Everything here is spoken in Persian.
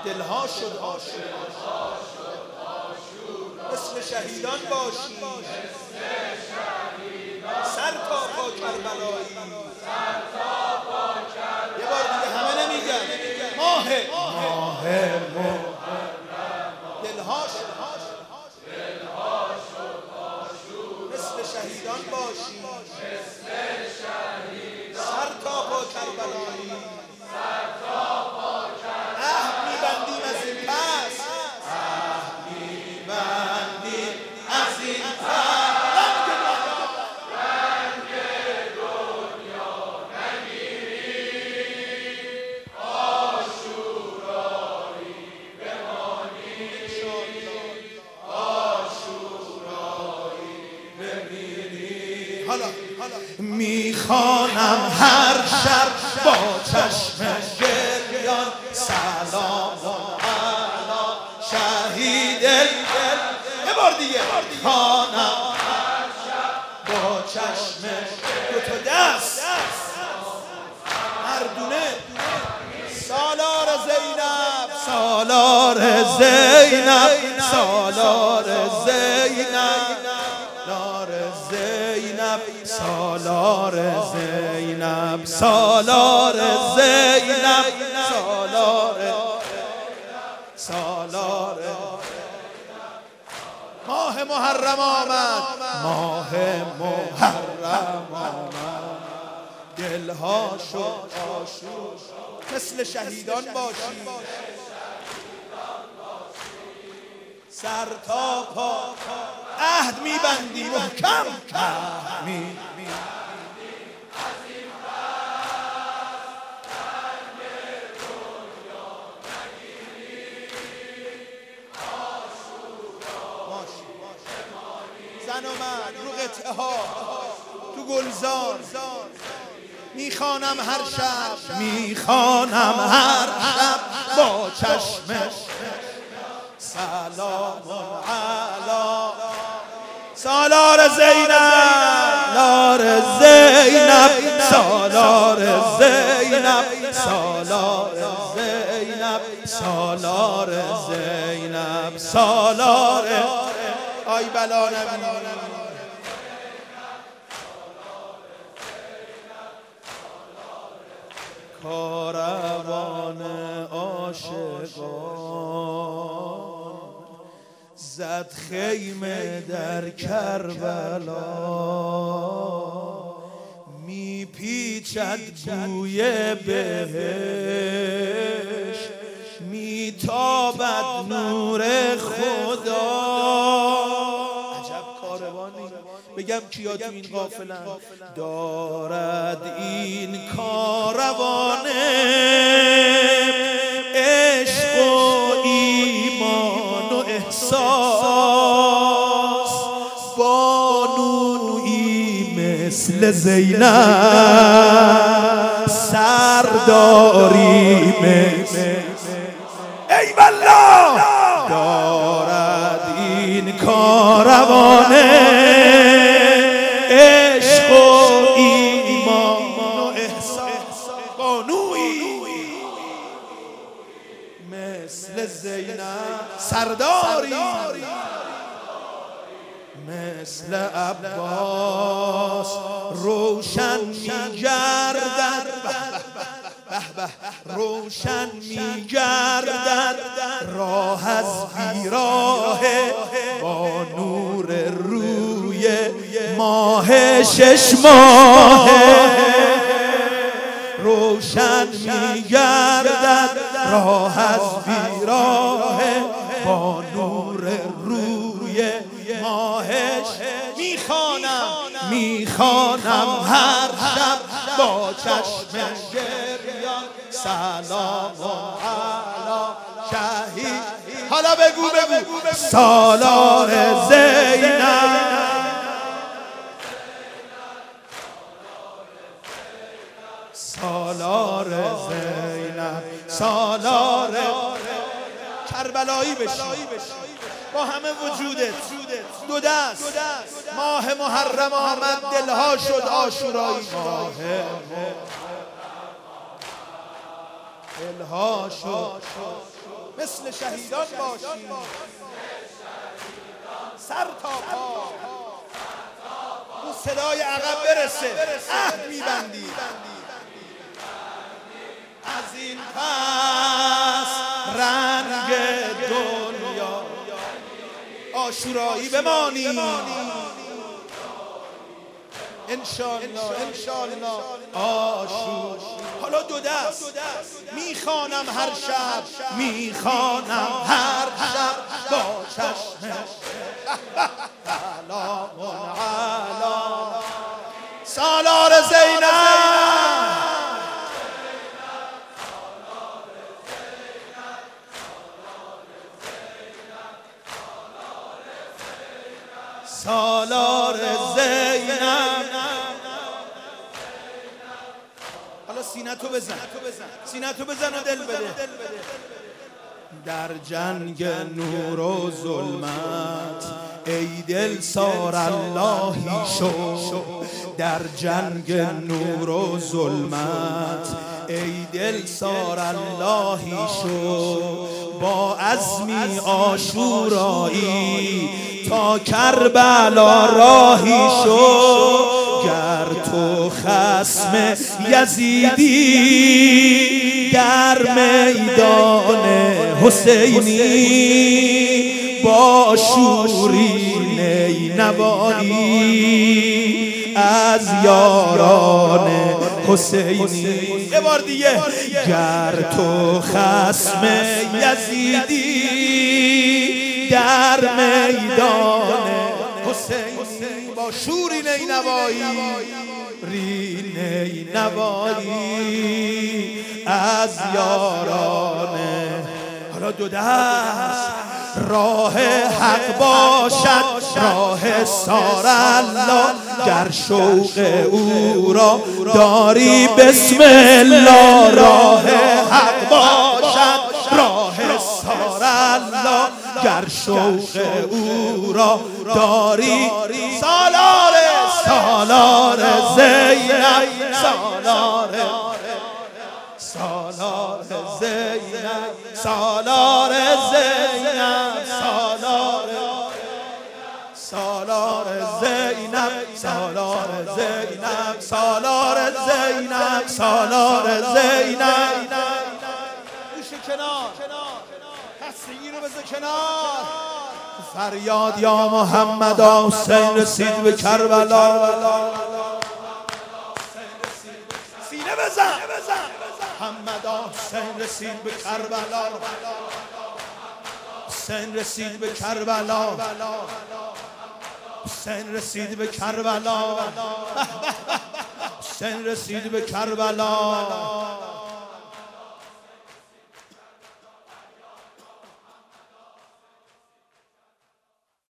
دلها شد آشور، مثل شهیدان باشی، سر تا پا کربلایی. یه بار دیگه همه نمیگن ماه محرم، دلها شد آشور، مثل شهیدان باشی، سر تا پا کربلایی. عهد می‌بندیم از این پس، عهد می‌بندیم از این پس، رنگ دنیا نگیری، آشورایی بمانی، آشورایی بمیری. حالا میخوانم هر شب با چشم گریان، سلام علی شهید دل. یه بار دیگه میخوانم هر شب با چشم، دو تا دست مردونه، سالار زینب، سالار زینب، سالار زینب، سالار زینب، سالار زینب، سالار زینب، سالار. ماه محرم آمد، ماه محرم آمد، دلها شد آشور، مثل شهیدان باشی، سر تا پا عهد میبندی محکم، عهد میبندی از این رنگ دنیا نگیری، آشورایی بمانی. زن و مرد رو قطعه ها تو گلزار، میخوانم هر شب، میخوانم هر شب با چشم، سلام علی سالار زینب، سالار زینب، سالار زینب، سالار زینب، سالار زینب، سالار. آی بلا نبینی کاروان عاشقان زد خیمه در کربلا، میپیچد بوی بهشت، میتابد نور خدا. عجب کاروانی. بگم کیا تو این قافلن؟ دارد این کاروان عشق و ایمان و احساس، بانویی مثل زینب، سرداری مثل ای والله. دارد این کاروان عشق و ایمان و احساس، بانویی مثل زینب، سرداری مثل عباس، روشن می‌گردد، روشن می‌گردد راه از بیراه، با نور روی ماه 6 ماه، روشن می‌گردد راه از بیراه، با نور روی ماهش. میخوانم هر شب با چشم گریان، سلام علی شهید. حالا بگو سالار زینب، سالار زینب، سالار کربلایی بشی با همه وجودت، دو دست. ماه محرم آمد، دلها شد آشورایی، ماه دلها شد مثل شهیدان باشیم سر تا پا. اون صدای عقب برسه عهد میبندی از این پس رنگ دنیا عاشورایی بمانی انشالله انشالله عاشور. حالا دو دست میخوانم هر شب میخوانم هر شب با چشم سلام علی سالار زینب سالار زینب. حالا سینتو بزن سینتو بزن و دل بده. در جنگ نور و ظلمت ای دل سار اللهی شو. در جنگ نور و ظلمت ای دل سار اللهی شو. با عزمی عاشورایی تا کربلا راهی شو. گر تو خصم یزیدی در میدان حسینی با شورین نوایی از یاران حسینی. یه بار دیگه گر تو خصم یزیدی در میدان حسینی با شورین نوایی رین نوایی از یاران. حالا دو دست راه حق باشد راه سار الله. گر شوق او را داری بسم الله. راه حق باشد راه سار الله. گر شوق او را داری سالار زینب سالار زینب سالار زینب سالار زینب سالار زینب سالار زینب سالار زینب. گوش کنار خستگی رو بذار کنار. فریاد یا محمد حسین رسید به کربلا. سینه بزن محمد حسین رسید به کربلا. حسین رسید به کربلا. حسین رسید به کربلا. حسین رسید به کربلا.